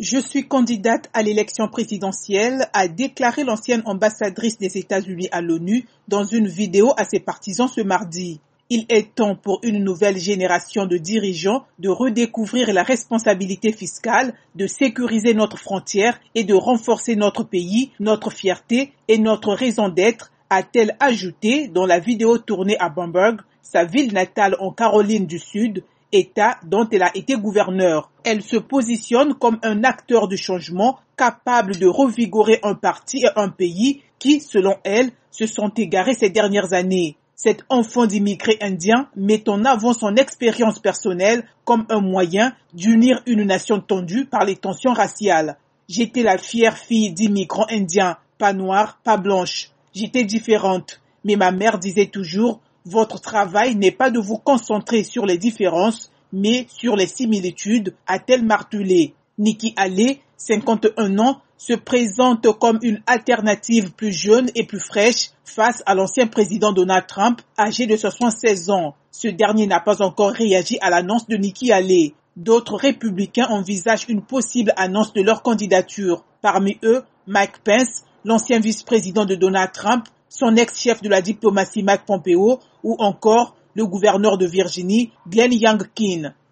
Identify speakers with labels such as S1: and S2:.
S1: Je suis candidate à l'élection présidentielle, a déclaré l'ancienne ambassadrice des États-Unis à l'ONU dans une vidéo à ses partisans ce mardi. Il est temps pour une nouvelle génération de dirigeants de redécouvrir la responsabilité fiscale, de sécuriser notre frontière et de renforcer notre pays, notre fierté et notre raison d'être, a-t-elle ajouté dans la vidéo tournée à Bamberg, sa ville natale en Caroline du Sud, État dont elle a été gouverneure. Elle se positionne comme un acteur du changement, capable de revigorer un parti et un pays qui, selon elle, se sont égarés ces dernières années. Cet enfant d'immigrés indiens met en avant son expérience personnelle comme un moyen d'unir une nation tendue par les tensions raciales. J'étais la fière fille d'immigrants indiens, pas noire, pas blanche. J'étais différente, mais ma mère disait toujours « Votre travail n'est pas de vous concentrer sur les différences, mais sur les similitudes », a-t-elle martelé. Nikki Haley, 51 ans, se présente comme une alternative plus jeune et plus fraîche face à l'ancien président Donald Trump, âgé de 76 ans. Ce dernier n'a pas encore réagi à l'annonce de Nikki Haley. D'autres républicains envisagent une possible annonce de leur candidature. Parmi eux, Mike Pence, l'ancien vice-président de Donald Trump, son ex-chef de la diplomatie Mike Pompeo ou encore le gouverneur de Virginie, Glenn Youngkin.